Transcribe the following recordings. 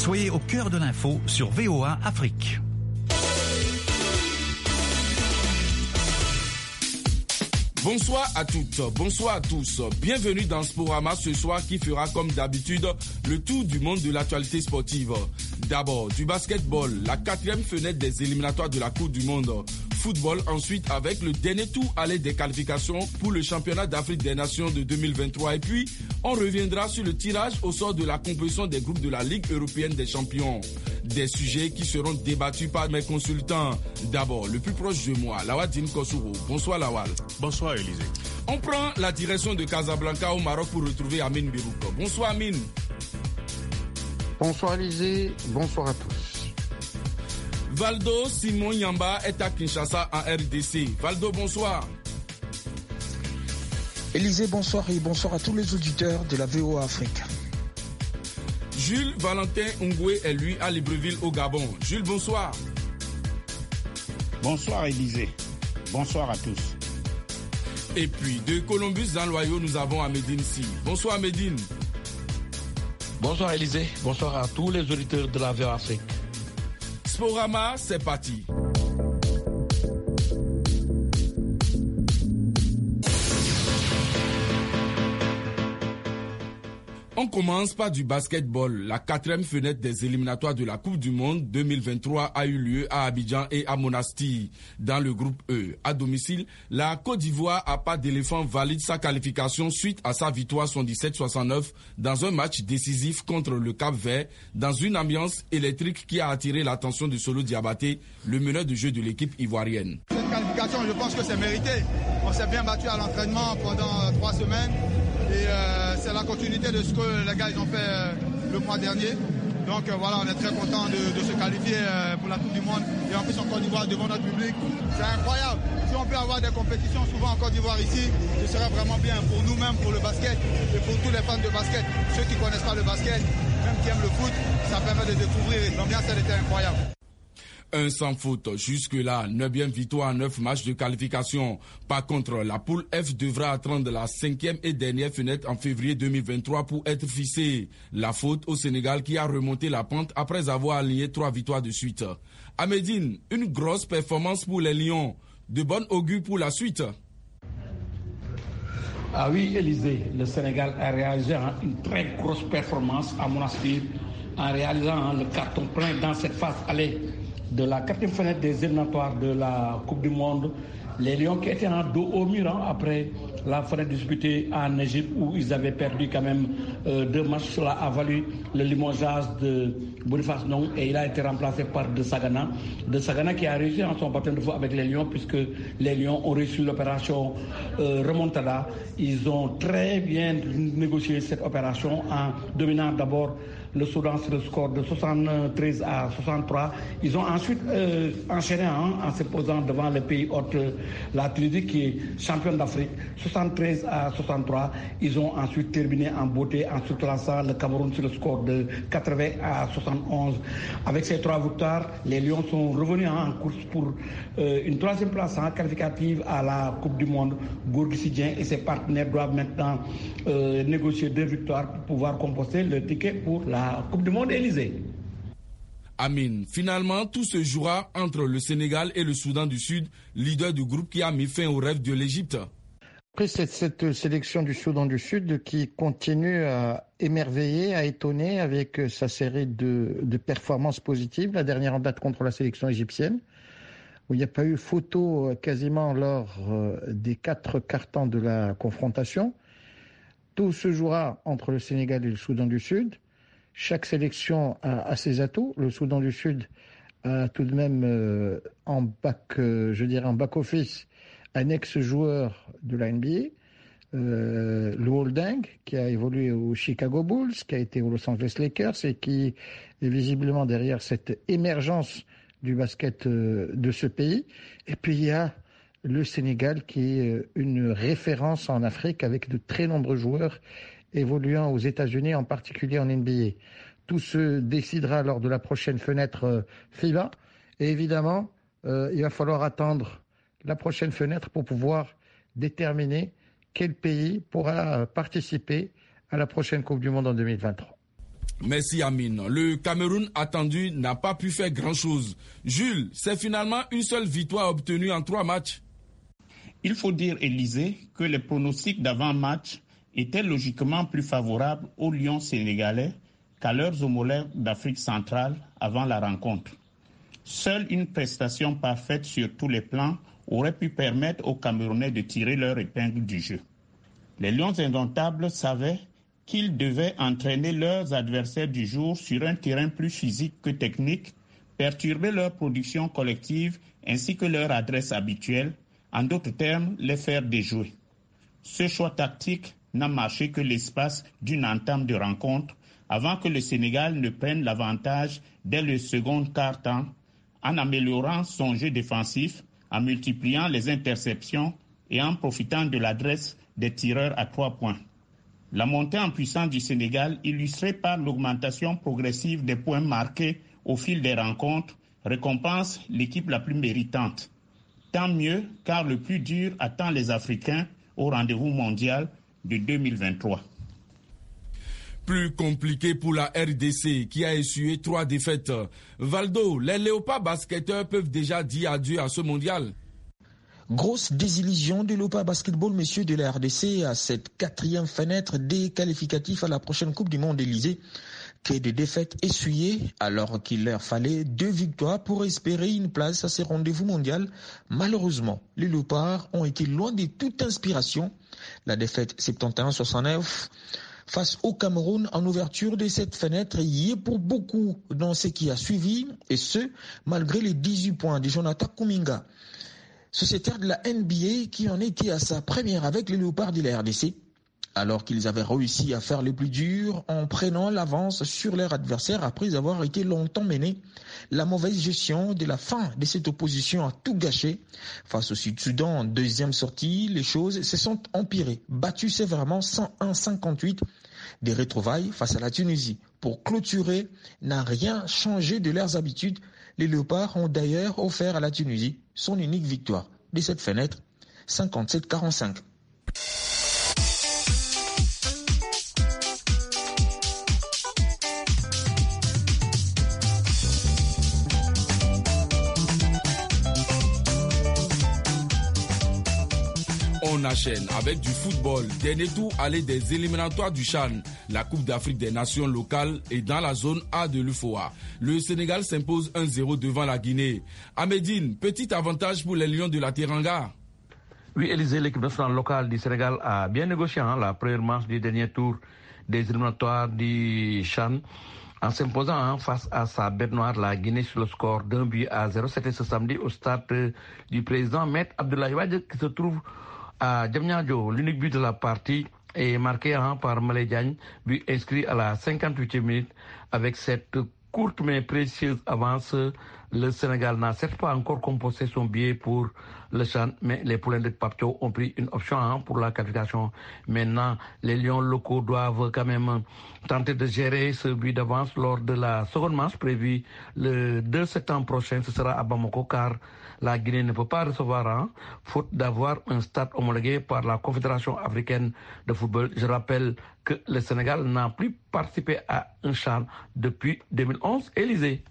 Soyez au cœur de l'info sur VOA Afrique. Bonsoir à toutes, bonsoir à tous. Bienvenue dans Sporama ce soir qui fera comme d'habitude le tour du monde de l'actualité sportive. D'abord, du basketball, la 4e fenêtre des éliminatoires de la Coupe du Monde. Football ensuite avec le dernier tour aller des qualifications pour le championnat d'Afrique des Nations de 2023. Et puis, on reviendra sur le tirage au sort de la composition des groupes de la Ligue européenne des champions. Des sujets qui seront débattus par mes consultants. D'abord, le plus proche de moi, Lawal Kossouro. Bonsoir Lawal. Bonsoir Élisée. On prend la direction de Casablanca au Maroc pour retrouver Amine Birouk. Bonsoir Amine. Bonsoir Élisée, bonsoir à tous. Valdo Simon Yamba est à Kinshasa en RDC. Valdo, bonsoir. Élisée, bonsoir et bonsoir à tous les auditeurs de la VOA Afrique. Jules Valentin Ungwe est lui à Libreville au Gabon. Jules, bonsoir. Bonsoir Élisée, bonsoir à tous. Et puis de Columbus dans l'Ohio, nous avons Amédine Si. Bonsoir Amédine. Bonsoir Élisée, bonsoir à tous les auditeurs de la VOA Afrique. Sporama, c'est parti. On commence par du basketball. La 4e fenêtre des éliminatoires de la Coupe du Monde 2023 a eu lieu à Abidjan et à Monastir. Dans le groupe E, à domicile, la Côte d'Ivoire à pas d'éléphant valide sa qualification suite à sa victoire 77-69 dans un match décisif contre le Cap-Vert, dans une ambiance électrique qui a attiré l'attention de Solo Diabaté, le meneur de jeu de l'équipe ivoirienne. Cette qualification, je pense que c'est mérité. On s'est bien battu à l'entraînement pendant 3 semaines. Et c'est la continuité de ce que les gars ils ont fait le mois dernier. Donc voilà, on est très content de se qualifier pour la Coupe du Monde. Et en plus en Côte d'Ivoire devant notre public. C'est incroyable. Si on peut avoir des compétitions souvent en Côte d'Ivoire ici, ce serait vraiment bien pour nous-mêmes, pour le basket et pour tous les fans de basket. Ceux qui ne connaissent pas le basket, même qui aiment le foot, ça permet de découvrir. L'ambiance, elle était incroyable. Un sans faute. Jusque-là, 9e victoire en 9 matchs de qualification. Par contre, la poule F devra attendre la 5e et dernière fenêtre en février 2023 pour être fixée. La faute au Sénégal qui a remonté la pente après avoir aligné 3 victoires de suite. À Médine, une grosse performance pour les Lions. De bon augure pour la suite. Ah oui, Élisée, le Sénégal a réalisé une très grosse performance à Monastir en réalisant le carton plein dans cette phase aller de la 4e fenêtre des éliminatoires de la Coupe du Monde. Les Lions qui étaient en dos au mur après la fenêtre disputée en Égypte où ils avaient perdu quand même 2 matchs. Cela a valu le limogeage de Boniface Ndong et il a été remplacé par De Sagana. De Sagana qui a réussi en son baptême de feu avec les Lions puisque les Lions ont réussi l'opération remontada. Ils ont très bien négocié cette opération en dominant d'abord le Soudan sur le score de 73-63. Ils ont ensuite enchaîné en se posant devant le pays hôte, la Tunisie qui est championne d'Afrique, 73-63. Ils ont ensuite terminé en beauté en surclassant le Cameroun sur le score de 80-71. Avec ces 3 victoires, les Lions sont revenus en course pour une 3e place qualificative à la Coupe du Monde. Gorgui Sy Dieng et ses partenaires doivent maintenant négocier 2 victoires pour pouvoir composer le ticket pour la Coupe du Monde Élysée. Amine, finalement, tout se jouera entre le Sénégal et le Soudan du Sud, leader du groupe qui a mis fin au rêve de l'Égypte. Après cette sélection du Soudan du Sud qui continue à émerveiller, à étonner avec sa série de performances positives, la dernière en date contre la sélection égyptienne, où il n'y a pas eu photo quasiment lors des 4 quarts-temps de la confrontation. Tout se jouera entre le Sénégal et le Soudan du Sud. Chaque sélection a ses atouts. Le Soudan du Sud a tout de même en back-office un ex-joueur de la NBA, Luol Deng, qui a évolué au Chicago Bulls, qui a été aux Los Angeles Lakers et qui est visiblement derrière cette émergence du basket de ce pays. Et puis il y a le Sénégal qui est une référence en Afrique avec de très nombreux joueurs évoluant aux États-Unis, en particulier en NBA. Tout se décidera lors de la prochaine fenêtre FIBA. Et évidemment, il va falloir attendre la prochaine fenêtre pour pouvoir déterminer quel pays pourra participer à la prochaine Coupe du Monde en 2023. Merci Amine. Le Cameroun attendu n'a pas pu faire grand-chose. Jules, c'est finalement une seule victoire obtenue en 3 matchs. Il faut dire, Élysée, que les pronostics d'avant-match étaient logiquement plus favorables aux Lions sénégalais qu'à leurs homologues d'Afrique centrale avant la rencontre. Seule une prestation parfaite sur tous les plans aurait pu permettre aux Camerounais de tirer leur épingle du jeu. Les Lions indomptables savaient qu'ils devaient entraîner leurs adversaires du jour sur un terrain plus physique que technique, perturber leur production collective ainsi que leur adresse habituelle, en d'autres termes, les faire déjouer. Ce choix tactique n'a marché que l'espace d'une entame de rencontre avant que le Sénégal ne prenne l'avantage dès le second quart-temps en améliorant son jeu défensif, en multipliant les interceptions et en profitant de l'adresse des tireurs à 3 points. La montée en puissance du Sénégal, illustrée par l'augmentation progressive des points marqués au fil des rencontres, récompense l'équipe la plus méritante. Tant mieux, car le plus dur attend les Africains au rendez-vous mondial de 2023. Plus compliqué pour la RDC qui a essuyé 3 défaites. Valdo, les Léopards basketteurs peuvent déjà dire adieu à ce mondial. Grosse désillusion de l'OPA Basketball, messieurs de la RDC, à cette 4e fenêtre des qualificatifs à la prochaine Coupe du Monde Élysée, que des défaites essuyées alors qu'il leur fallait 2 victoires pour espérer une place à ces rendez-vous mondiaux. Malheureusement, les Léopards ont été loin de toute inspiration. La défaite 71-69 face au Cameroun en ouverture de cette fenêtre y est pour beaucoup dans ce qui a suivi, et ce, malgré les 18 points de Jonathan Kuminga, sociétaire de la NBA qui en était à sa première avec les Léopards de la RDC, alors qu'ils avaient réussi à faire le plus dur en prenant l'avance sur leur adversaire après avoir été longtemps menés. La mauvaise gestion de la fin de cette opposition a tout gâché. Face au Sud-Soudan en 2e sortie, les choses se sont empirées, battues sévèrement 101-58. Des retrouvailles face à la Tunisie pour clôturer n'a rien changé de leurs habitudes. Les Léopards ont d'ailleurs offert à la Tunisie son unique victoire de cette fenêtre, 57-45. On enchaîne avec du football. Dernier tour aller des éliminatoires du CHAN, la Coupe d'Afrique des Nations locales, et dans la zone A de l'UFOA. Le Sénégal s'impose 1-0 devant la Guinée. À Médine, petit avantage pour les Lions de la Teranga. Oui, Élysée, l'équipe nationale locale du Sénégal a bien négocié la première manche du dernier tour des éliminatoires du CHAN en s'imposant face à sa bête noire, la Guinée, sur le score d'1-0. C'était ce samedi au stade du président Maître Abdoulaye Wade qui se trouve à Diamniadio. L'unique but de la partie est marqué par Malé Diagne, but inscrit à la 58e minute. Avec cette courte mais précieuse avance, le Sénégal n'a certes pas encore composé son billet pour le CHAN, mais les poulains de Papio ont pris une option pour la qualification. Maintenant, les Lions locaux doivent quand même tenter de gérer ce but d'avance lors de la seconde manche prévue le 2 septembre prochain. Ce sera à Bamako, car la Guinée ne peut pas recevoir, faute d'avoir un stade homologué par la Confédération africaine de football. Je rappelle que le Sénégal n'a plus participé à un CHAN depuis 2011. Élysée.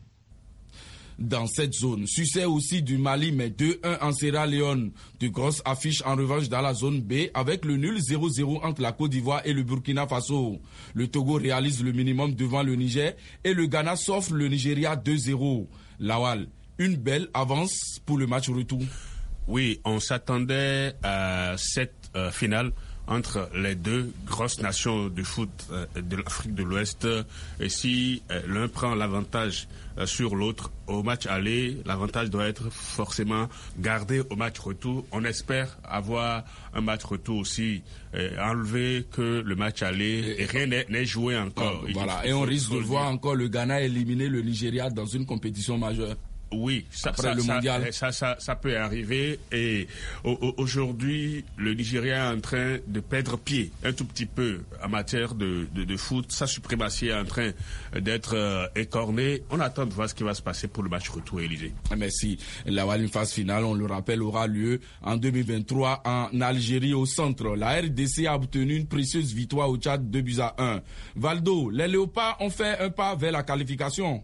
Dans cette zone, succès aussi du Mali, mais 2-1 en Sierra Leone. De grosses affiches en revanche dans la zone B avec le nul 0-0 entre la Côte d'Ivoire et le Burkina Faso. Le Togo réalise le minimum devant le Niger et le Ghana s'offre le Nigeria 2-0. Lawal, une belle avance pour le match retour. Oui, on s'attendait à cette finale entre les deux grosses nations de foot de l'Afrique de l'Ouest. Et si l'un prend l'avantage sur l'autre au match aller, l'avantage doit être forcément gardé au match retour. On espère avoir un match retour aussi enlevé que le match aller, et rien n'est joué encore. Voilà, et on risque de voir encore le Ghana éliminer le Nigeria dans une compétition majeure. Oui, après le mondial. Ça peut arriver. Et aujourd'hui, le Nigeria est en train de perdre pied un tout petit peu en matière de foot. Sa suprématie est en train d'être écornée. On attend de voir ce qui va se passer pour le match retour, Élysée. Merci. La One phase finale, on le rappelle, aura lieu en 2023 en Algérie au centre. La RDC a obtenu une précieuse victoire au Tchad 2-1. Valdo, les Léopards ont fait un pas vers la qualification.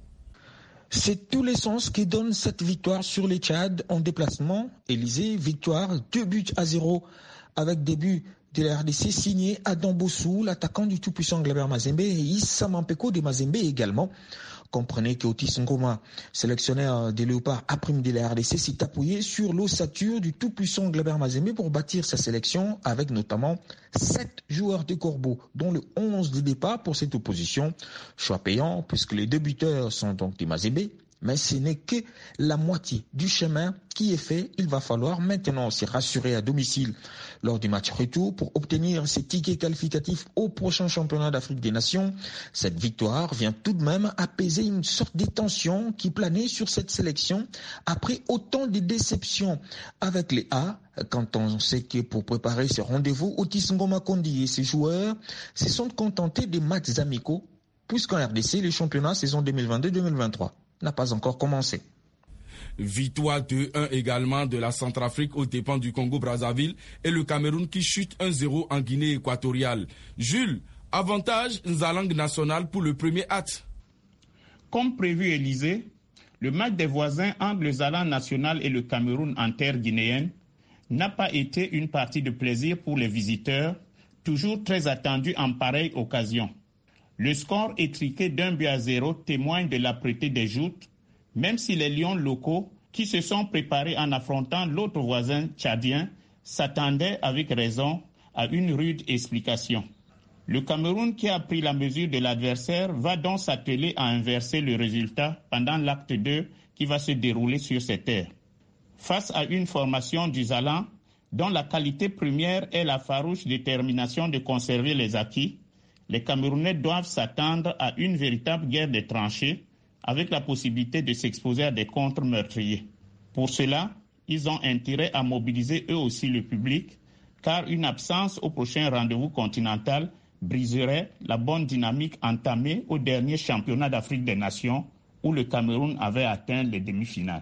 C'est tous les sens qui donnent cette victoire sur les Tchad en déplacement. Élysée, victoire 2-0 avec des buts de la RDC signés Adam Bossou, l'attaquant du tout-puissant Glaber Mazembe, et Issa Mampeko de Mazembe également. Comprenez que Otis Ngoma, sélectionneur des Léopards après de la RDC, s'est appuyé sur l'ossature du tout-puissant Glaber Mazembe pour bâtir sa sélection avec notamment 7 joueurs de Corbeau, dont le 11 de départ pour cette opposition. Choix payant puisque les 2 buteurs sont donc des Mazembe. Mais ce n'est que la moitié du chemin qui est fait. Il va falloir maintenant se rassurer à domicile lors du match retour pour obtenir ces tickets qualificatifs au prochain championnat d'Afrique des Nations. Cette victoire vient tout de même apaiser une sorte de tension qui planait sur cette sélection après autant de déceptions avec les A. Quand on sait que pour préparer ce rendez-vous, Otis Ngoma Kondi et ses joueurs se sont contentés des matchs amicaux, puisqu'en RDC, le championnat saison 2022-2023 n'a pas encore commencé. Victoire 2-1 également de la Centrafrique aux dépens du Congo-Brazzaville et le Cameroun qui chute 1-0 en Guinée équatoriale. Jules, avantage Nzalang national pour le premier acte. Comme prévu, Élysée, le match des voisins entre le Zalan national et le Cameroun en terre guinéenne n'a pas été une partie de plaisir pour les visiteurs, toujours très attendus en pareille occasion. Le score étriqué d'1-0 témoigne de l'âpreté des joutes, même si les lions locaux, qui se sont préparés en affrontant l'autre voisin tchadien, s'attendaient avec raison à une rude explication. Le Cameroun, qui a pris la mesure de l'adversaire, va donc s'atteler à inverser le résultat pendant l'acte 2 qui va se dérouler sur ces terres. Face à une formation du Zalan, dont la qualité première est la farouche détermination de conserver les acquis, les Camerounais doivent s'attendre à une véritable guerre des tranchées avec la possibilité de s'exposer à des contres meurtriers. Pour cela, ils ont intérêt à mobiliser eux aussi le public, car une absence au prochain rendez-vous continental briserait la bonne dynamique entamée au dernier championnat d'Afrique des Nations où le Cameroun avait atteint les demi-finales.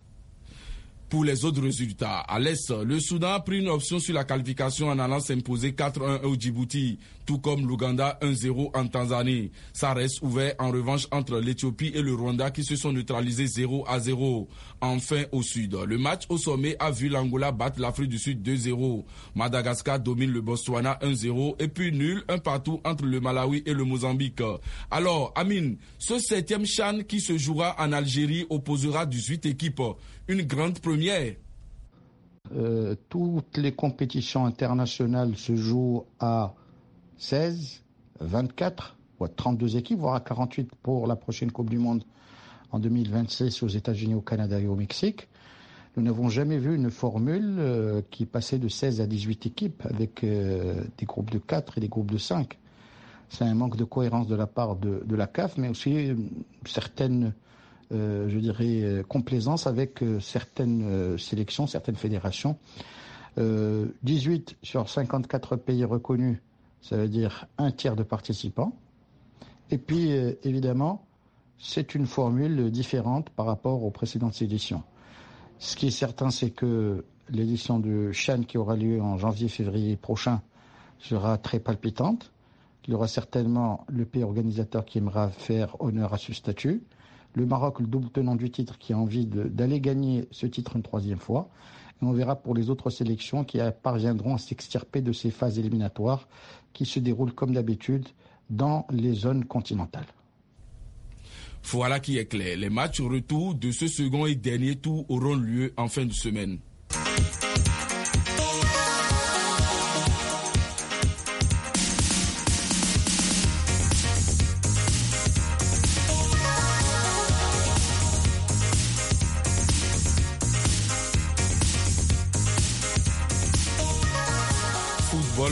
Pour les autres résultats, à l'Est, le Soudan a pris une option sur la qualification en allant s'imposer 4-1 au Djibouti, tout comme l'Ouganda 1-0 en Tanzanie. Ça reste ouvert en revanche entre l'Éthiopie et le Rwanda qui se sont neutralisés 0-0. Enfin au Sud, le match au sommet a vu l'Angola battre l'Afrique du Sud 2-0. Madagascar domine le Botswana 1-0 et puis nul un partout entre le Malawi et le Mozambique. Alors Amine, ce 7e CHAN qui se jouera en Algérie opposera 18 équipes. Une grande première. Toutes les compétitions internationales se jouent à 16, 24 ou à 32 équipes, voire à 48 pour la prochaine Coupe du Monde en 2026 aux États-Unis, au Canada et au Mexique. Nous n'avons jamais vu une formule qui passait de 16 à 18 équipes avec des groupes de 4 et des groupes de 5. C'est un manque de cohérence de la part de la CAF, mais aussi certaines complaisance avec certaines sélections, certaines fédérations. 18 sur 54 pays reconnus, ça veut dire un tiers de participants. Et puis, évidemment, c'est une formule différente par rapport aux précédentes éditions. Ce qui est certain, c'est que l'édition de CHAN qui aura lieu en janvier-février prochain sera très palpitante. Il y aura certainement le pays organisateur qui aimera faire honneur à ce statut. Le Maroc, le double tenant du titre, qui a envie d'aller gagner ce titre une 3e fois. Et on verra pour les autres sélections qui parviendront à s'extirper de ces phases éliminatoires qui se déroulent comme d'habitude dans les zones continentales. Voilà qui est clair. Les matchs retour de ce second et dernier tour auront lieu en fin de semaine.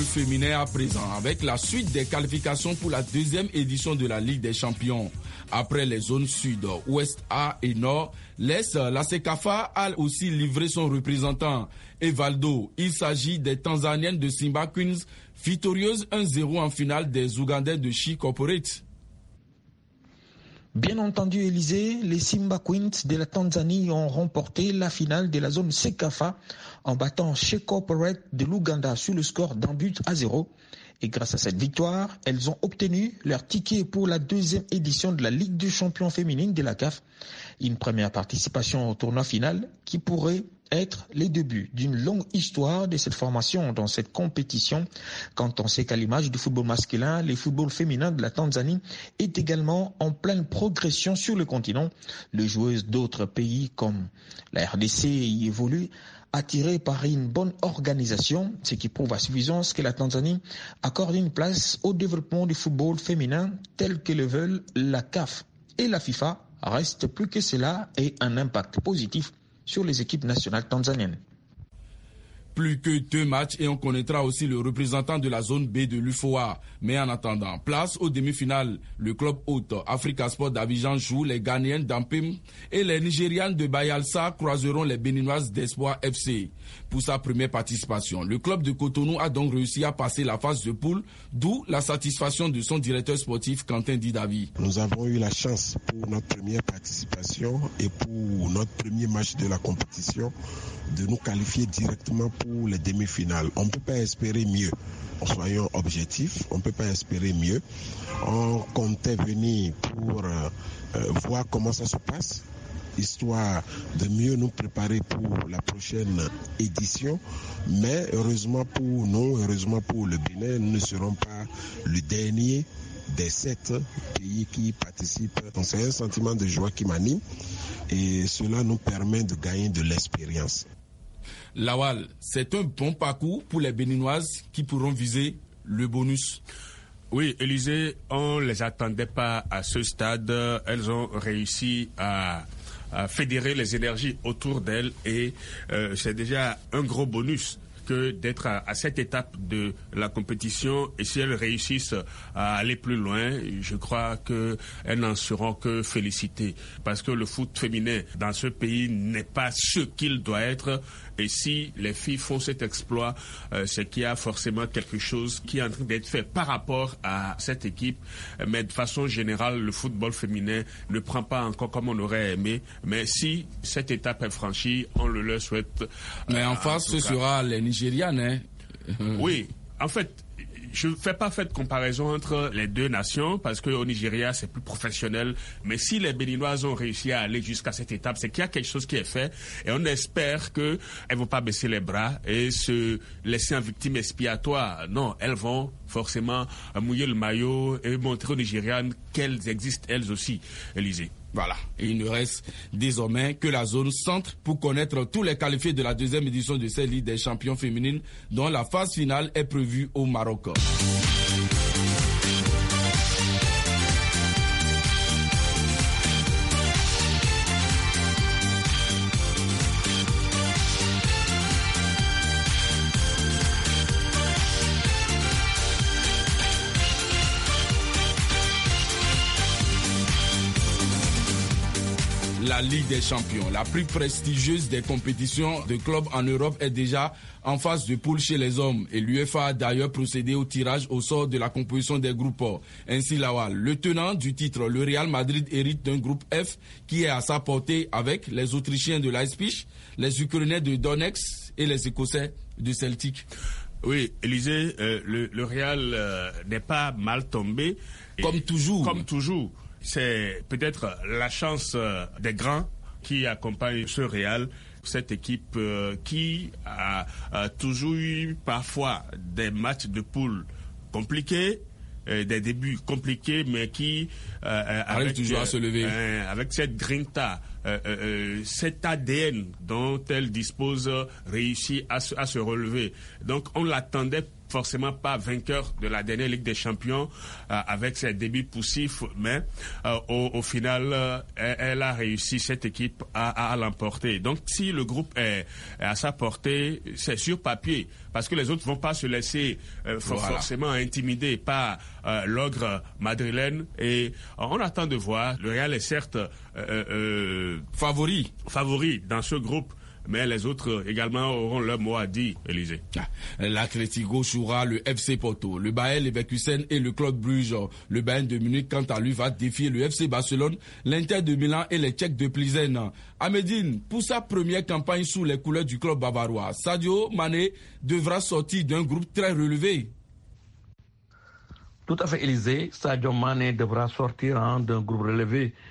féminin à présent avec la suite des qualifications pour la deuxième édition de la Ligue des Champions. Après les zones sud, ouest A et nord, l'est, la CECAFA a aussi livré son représentant. Evaldo, il s'agit des Tanzaniennes de Simba Queens, victorieuses 1-0 en finale des Ougandais de Chi Corporate. Bien entendu, Élysée, les Simba Queens de la Tanzanie ont remporté la finale de la zone CECAFA en battant She Corporate de l'Ouganda sur le score d'1-0. Et grâce à cette victoire, elles ont obtenu leur ticket pour la deuxième édition de la Ligue des champions féminine de la CAF. Une première participation au tournoi final qui pourrait être les débuts d'une longue histoire de cette formation dans cette compétition, quand on sait qu'à l'image du football masculin, le football féminin de la Tanzanie est également en pleine progression sur le continent. Les joueuses d'autres pays comme la RDC y évoluent, attirées par une bonne organisation, ce qui prouve à suffisance que la Tanzanie accorde une place au développement du football féminin tel que le veulent la CAF et la FIFA. Reste plus que cela et un impact positif sur les équipes nationales tanzaniennes. Plus que 2 matchs et on connaîtra aussi le représentant de la zone B de l'UFOA. Mais en attendant, place aux demi-finales. Le club hôte Africa Sport d'Abidjan joue les Ghanéennes d'Ampim et les Nigérianes de Bayelsa croiseront les Béninoises d'Espoir FC. Pour sa première participation, le club de Cotonou a donc réussi à passer la phase de poule, d'où la satisfaction de son directeur sportif Quentin Didavi. Nous avons eu la chance pour notre première participation et pour notre premier match de la compétition de nous qualifier directement pour les demi-finales. On ne peut pas espérer mieux. Soyons objectifs, on ne peut pas espérer mieux. On comptait venir pour voir comment ça se passe, histoire de mieux nous préparer pour la prochaine édition. Mais heureusement pour nous, heureusement pour le Bénin, nous ne serons pas le dernier des 7 pays qui participent. Donc c'est un sentiment de joie qui m'anime et cela nous permet de gagner de l'expérience. Lawal, c'est un bon parcours pour les Béninoises qui pourront viser le bonus. Oui, Élysée, on ne les attendait pas à ce stade. Elles ont réussi à fédérer les énergies autour d'elles et c'est déjà un gros bonus que d'être à cette étape de la compétition. Et si elles réussissent à aller plus loin, je crois qu'elles n'en seront que félicitées. Parce que le foot féminin dans ce pays n'est pas ce qu'il doit être. Et si les filles font cet exploit, c'est qu'il y a forcément quelque chose qui est en train d'être fait par rapport à cette équipe. Mais de façon générale, le football féminin ne prend pas encore comme on aurait aimé. Mais si cette étape est franchie, on le leur souhaite. Mais en face, ce sera les Nigérianes, hein? Oui, en fait, je ne fais pas de comparaison entre les deux nations parce qu'au Nigeria, c'est plus professionnel. Mais si les Béninoises ont réussi à aller jusqu'à cette étape, c'est qu'il y a quelque chose qui est fait. Et on espère qu'elles ne vont pas baisser les bras et se laisser en victime expiatoire. Non, elles vont forcément mouiller le maillot et montrer aux Nigérianes qu'elles existent elles aussi, Élysée. Voilà, et il ne reste désormais que la zone centre pour connaître tous les qualifiés de la deuxième édition de cette Ligue des champions féminines dont la phase finale est prévue au Maroc. La Ligue des champions, la plus prestigieuse des compétitions de clubs en Europe, est déjà en phase de poule chez les hommes. Et l'UEFA a d'ailleurs procédé au tirage au sort de la composition des groupes. Ainsi, Lawal, le tenant du titre, le Real Madrid, hérite d'un groupe F qui est à sa portée avec les Autrichiens de Leipzig, les Ukrainiens de Donetsk et les Écossais de Celtic. Oui, Élysée, le Real n'est pas mal tombé. Comme toujours. Comme toujours. C'est peut-être la chance des grands qui accompagnent ce Real, cette équipe qui a toujours eu parfois des matchs de poule compliqués, des débuts compliqués, mais qui arrive toujours à se lever. Avec cette grinta, cet ADN dont elle dispose, réussit à se relever. Donc on l'attendait forcément pas vainqueur de la dernière Ligue des Champions avec ses débuts poussifs, mais au final, elle a réussi, cette équipe, à l'emporter. Donc, si le groupe est à sa portée, c'est sur papier, parce que les autres vont pas se laisser forcément intimider par l'ogre madrilène, et on attend de voir. Le Real est certes favori dans ce groupe, mais les autres également auront leur mot à dire, Élysée. L'Atlético jouera le FC Porto, le Bayer Leverkusen et le Club Bruges. Le Bayern de Munich, quant à lui, va défier le FC Barcelone, l'Inter de Milan et les Tchèques de Plzeň. À Médine, pour sa première campagne sous les couleurs du club bavarois, Sadio Mané devra sortir d'un groupe très relevé. Tout à fait, Élysée. Sadio Mané devra sortir d'un groupe relevé